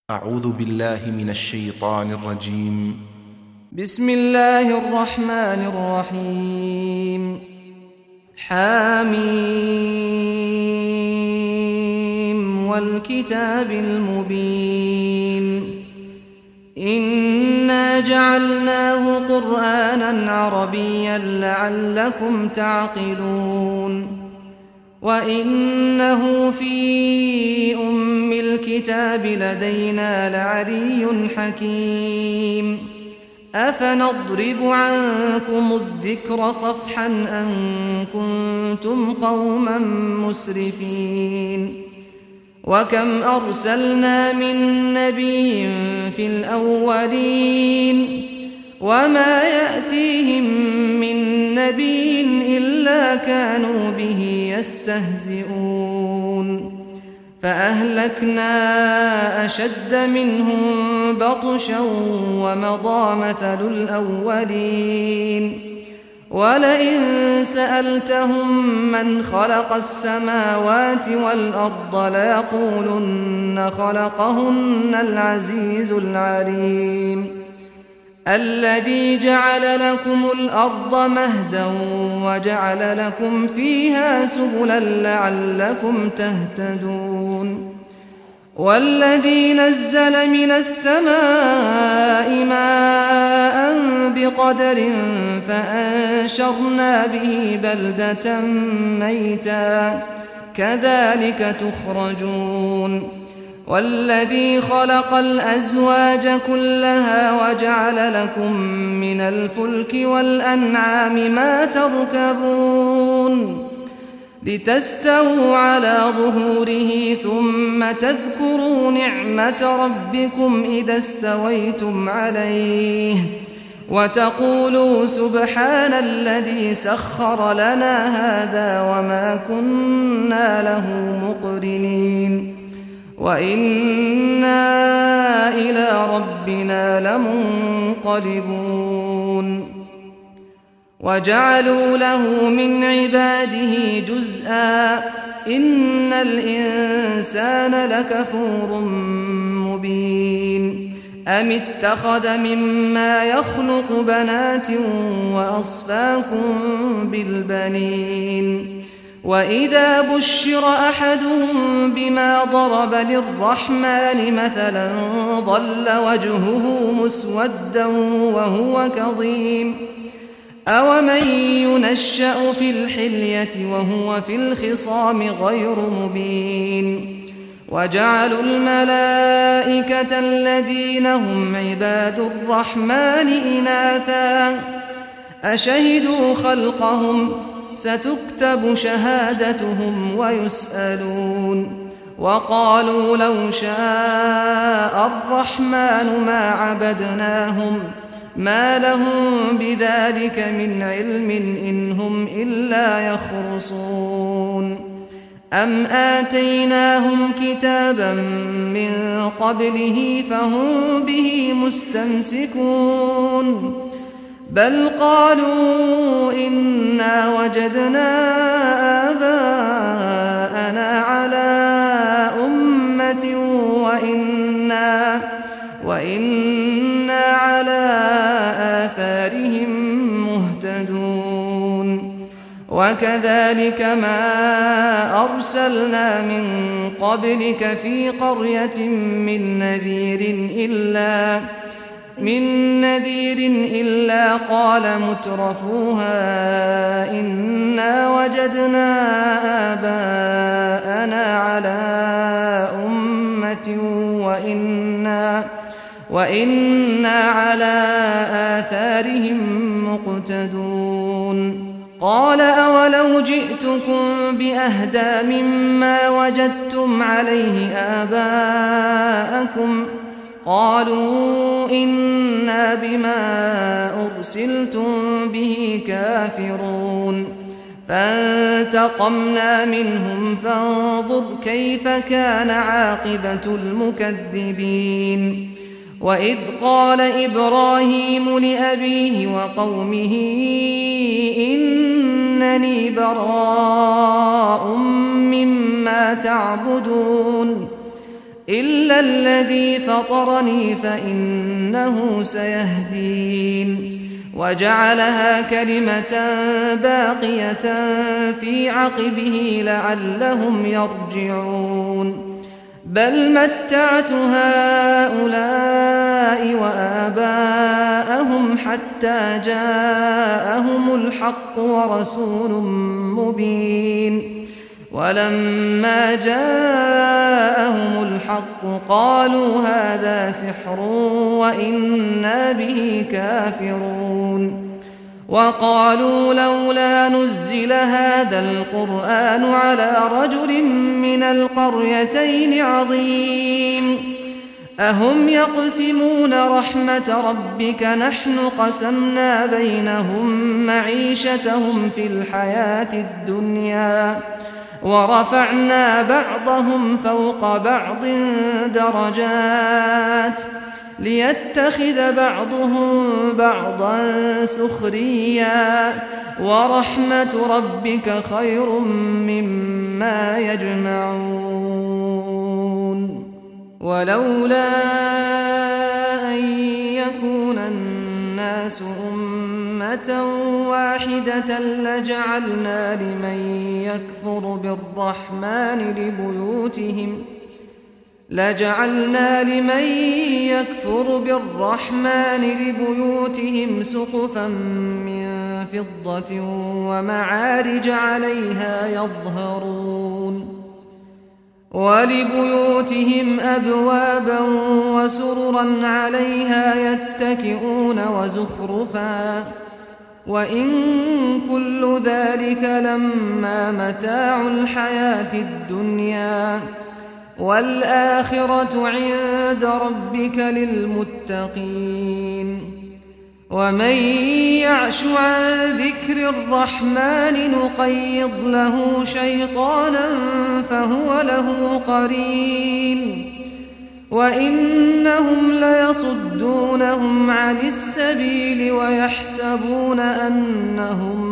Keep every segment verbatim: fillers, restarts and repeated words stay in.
أعوذ بالله من الشيطان الرجيم. بسم الله الرحمن الرحيم. حاميم والكتاب المبين إنا جعلناه قرآنا عربيا لعلكم تعقلون وإنه في أم الكتاب لدينا لعلي حكيم أفنضرب عنكم الذكر صفحا أن كنتم قوما مسرفين وكم أرسلنا من نبي في الأولين وما يأتيهم من نبي إلا كانوا به يستهزئون فأهلكنا أشد منهم بطشا ومضى مثل الأولين ولئن سألتهم من خلق السماوات والأرض ليقولن خلقهن العزيز العليم الذي جعل لكم الأرض مهدا وجعل لكم فيها سبلا لعلكم تهتدون والذي نزل من السماء ماء بقدر فأنشرنا به بلدة ميتا كذلك تخرجون والذي خلق الأزواج كلها وجعل لكم من الفلك والأنعام ما تركبون لتستووا على ظهوره ثم تذكروا نعمة ربكم إذا استويتم عليه وتقولوا سبحان الذي سخر لنا هذا وما كنا له مقرنين وإنا إلى ربنا لمنقلبون وجعلوا له من عباده جزءا إن الإنسان لكفور مبين أم اتخذ مما يخلق بنات وأصفاكم بالبنين وإذا بشر أحدهم بما ضرب للرحمن مثلا ظل وجهه مسودا وهو كظيم أومن ينشأ في الحلية وهو في الخصام غير مبين وجعلوا الملائكة الذين هم عباد الرحمن إناثا أشهدوا خلقهم ستكتب شهادتهم ويسألون وقالوا لو شاء الرحمن ما عبدناهم ما لهم بذلك من علم إن هم إلا يخرصون أم آتيناهم كتابا من قبله فهم به مستمسكون بل قالوا إنا وجدنا آباءنا على أمة وإنا, وإنا على آثارهم مهتدون وكذلك ما أرسلنا من قبلك في قرية من نذير إلا من نذير إلا قال مترفوها إنا وجدنا آباءنا على أمة وإنا, وإنا على آثارهم مقتدون قال أولو جئتكم بأهدى مما وجدتم عليه آباءكم قالوا إنا بما أرسلتم به كافرون فانتقمنا منهم فانظر كيف كان عاقبة المكذبين وإذ قال إبراهيم لأبيه وقومه إنني براء مما تعبدون إلا الذي فطرني فإنه سيهدين وجعلها كلمة باقية في عقبه لعلهم يرجعون بل متعت هؤلاء وآباءهم حتى جاءهم الحق ورسول مبين ولما جاءهم الحق قالوا هذا سحر وإنا به كافرون وقالوا لولا نزل هذا القرآن على رجل من القريتين عظيم أهم يقسمون رحمة ربك نحن قسمنا بينهم معيشتهم في الحياة الدنيا ورفعنا بعضهم فوق بعض درجات ليتخذ بعضهم بعضا سخريا ورحمة ربك خير مما يجمعون ولولا أن يكون الناس أمة واحدة لجعلنا لمن يكفر بالرحمن لبيوتهم لجعلنا لمن يكفر بالرحمن لبيوتهم سقفا من فضة ومعارج عليها يظهرون ولبيوتهم أبوابا وسررا عليها يتكئون وزخرفا وإن كل ذلك لما متاع الحياة الدنيا والآخرة عند ربك للمتقين ومن يعش عن ذكر الرحمن نقيض له شيطانا فهو له قرين وإنهم ليصدونهم عن السبيل ويحسبون أنهم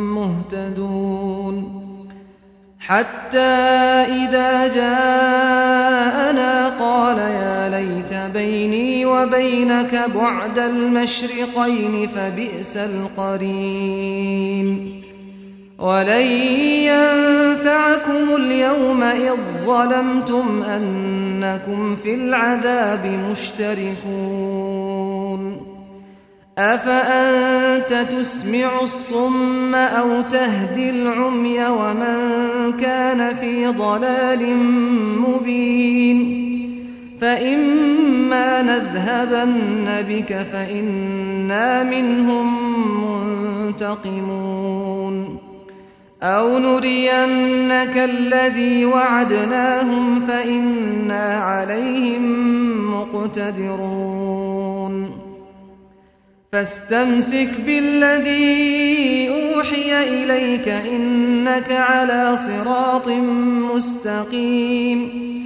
مهتدون حتى إذا جاءنا قال يا ليت بيني وبينك بعد المشرقين فبئس القرين ولن ينفعكم اليوم إذ ظلمتم أنكم في العذاب مشتركون أفأنت تسمع الصم أو تهدي العمي ومن كان في ضلال مبين فإما نذهبن بك فإنا منهم منتقمون أو نرينك الذي وعدناهم فإنا عليهم مقتدرون فاستمسك بالذي أوحي إليك إنك على صراط مستقيم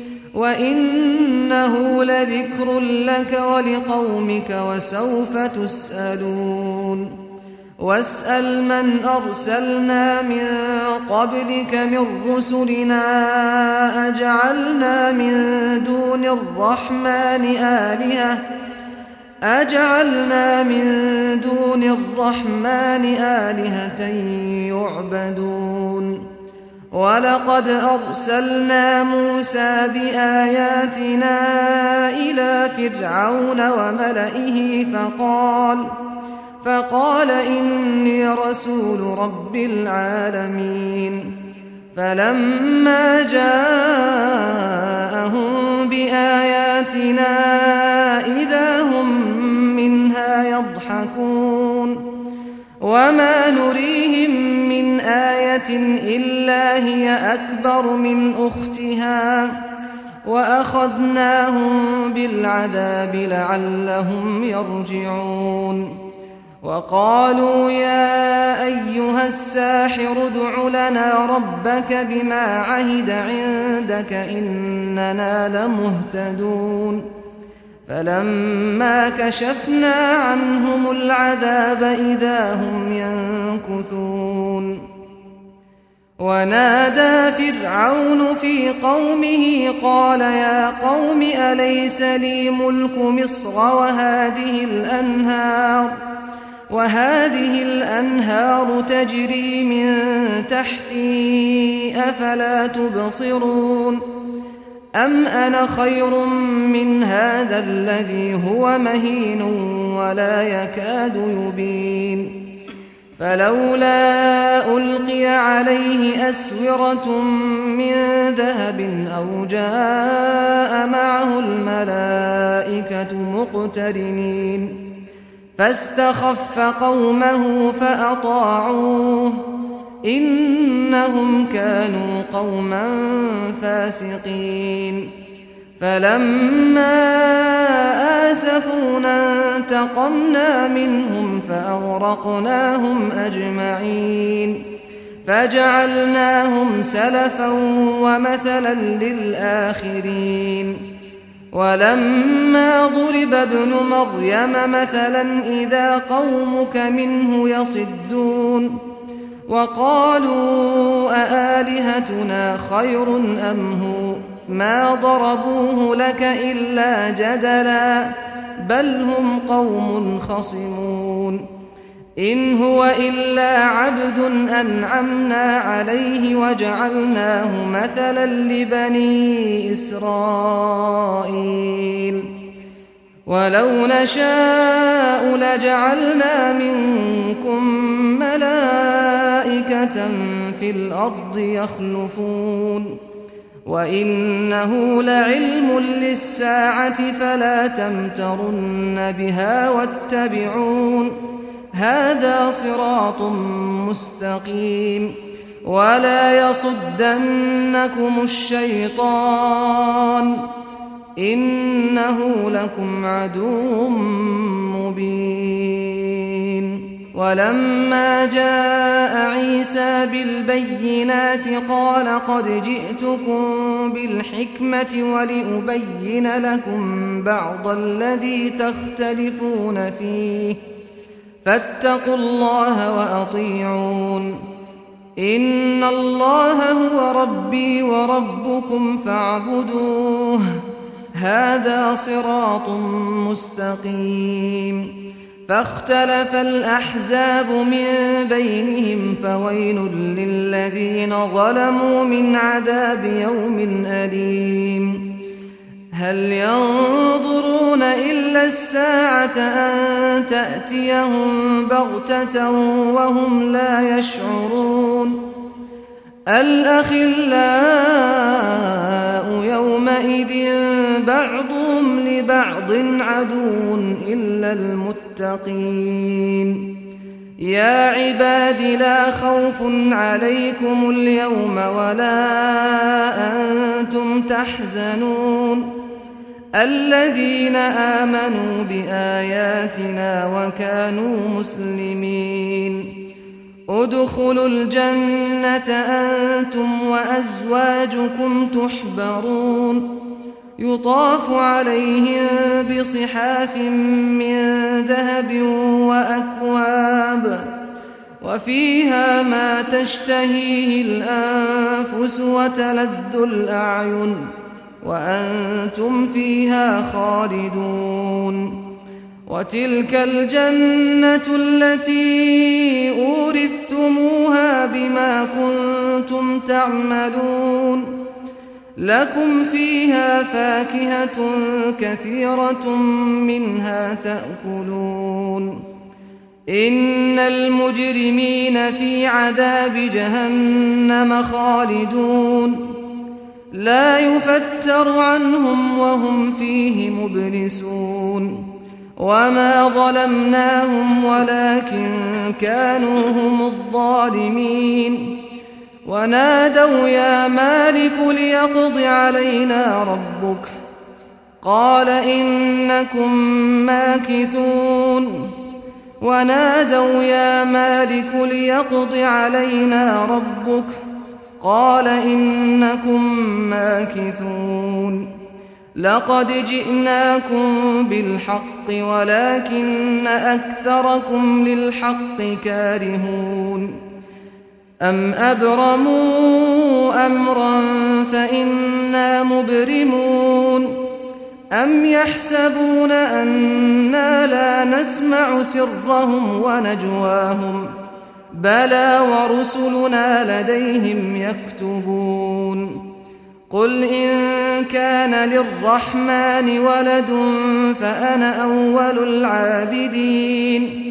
وإنه لذكر لك ولقومك وسوف تسألون واسأل من أرسلنا من قبلك من رسلنا أجعلنا من دون الرحمن آلهة أجعلنا من دون الرحمن آلهة يعبدون ولقد أرسلنا موسى بآياتنا إلى فرعون وملئه فقال فقال إني رسول رب العالمين فلما جاءهم بآياتنا إذا هم منها يضحكون وما نريهم من آية إلا هي أكبر من أختها وأخذناهم بالعذاب لعلهم يرجعون وقالوا يا أيها الساحر ادع لنا ربك بما عهد عندك إننا لمهتدون فلما كشفنا عنهم العذاب إذا هم ينكثون ونادى فرعون في قومه قال يا قوم أليس لي ملك مصر وهذه الأنهار وهذه الأنهار تجري من تحتي أفلا تبصرون أم أنا خير من هذا الذي هو مهين ولا يكاد يبين فلولا ألقي عليه أسورة من ذهب أو جاء معه الملائكة مقترنين فاستخف قومه فأطاعوه إنهم كانوا قوما فاسقين فلما آسفونا انتقمنا منهم فأغرقناهم أجمعين فجعلناهم سلفا ومثلا للآخرين ولما ضرب ابن مريم مثلا إذا قومك منه يصدون وقالوا أآلهتنا خير أم هو ما ضربوه لك إلا جدلا بل هم قوم خصمون إن هو إلا عبد أنعمنا عليه وجعلناه مثلا لبني إسرائيل ولو نشاء لجعلنا منكم ملائكة في الأرض يخلفون وإنه لعلم للساعة فلا تمترن بها واتبعون هذا صراط مستقيم ولا يصدنكم الشيطان إنه لكم عدو مبين ولما جاء عيسى بالبينات قال قد جئتكم بالحكمة ولأبين لكم بعض الذي تختلفون فيه فاتقوا الله وأطيعون إن الله هو ربي وربكم فاعبدوه هذا صراط مستقيم فاختلف الأحزاب من بينهم فويل للذين ظلموا من عذاب يوم أليم هل ينظرون إلا الساعة أن تأتيهم بغتة وهم لا يشعرون الأخلاء يومئذ بعضهم لبعض عدو إلا المتقين يا عباد لا خوف عليكم اليوم ولا أنتم تحزنون الذين آمنوا بآياتنا وكانوا مسلمين ادخلوا الجنة أنتم وأزواجكم تحبرون يطاف عليهم بصحاف من ذهب وأكواب وفيها ما تشتهيه الأنفس وتلذ الأعين وأنتم فيها خالدون وتلك الجنة التي أورثتموها بما كنتم تعملون لكم فيها فاكهة كثيرة منها تأكلون إن المجرمين في عذاب جهنم خالدون لا يفتر عنهم وهم فيه مبلسون وما ظلمناهم ولكن كانوا هم الظالمين ونادوا يا مالك ليقض علينا ربك قال إنكم ماكثون ونادوا يا مالك ليقض علينا ربك قال إنكم ماكثون لقد جئناكم بالحق ولكن أكثركم للحق كارهون أم أبرموا أمرا فإنا مبرمون أم يحسبون أنا لا نسمع سرهم ونجواهم بلى ورسلنا لديهم يكتبون قل إن كان للرحمن ولد فأنا أول العابدين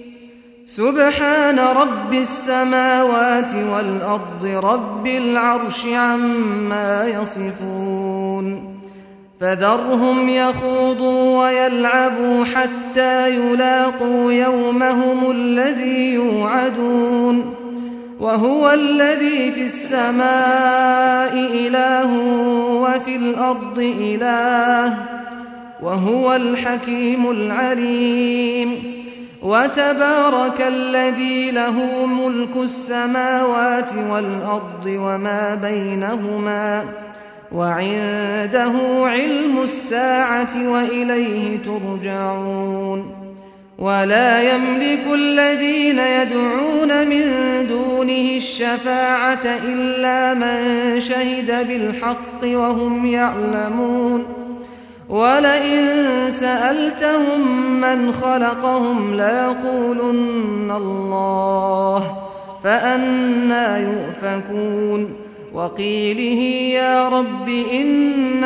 سبحان رب السماوات والأرض رب العرش عما يصفون فذرهم يخوضوا ويلعبوا حتى يلاقوا يومهم الذي يوعدون وهو الذي في السماء إله وفي الأرض إله وهو الحكيم العليم وتبارك الذي له ملك السماوات والأرض وما بينهما وعنده علم الساعة وإليه ترجعون ولا يملك الذين يدعون من دونه الشفاعة إلا من شهد بالحق وهم يعلمون ولئن سألتهم من خلقهم ليقولن الله فأنى يؤفكون وقيله يا رب إن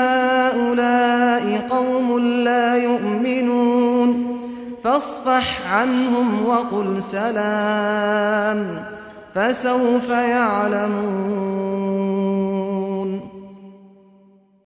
هؤلاء قوم لا يؤمنون فاصفح عنهم وقل سلام فسوف يعلمون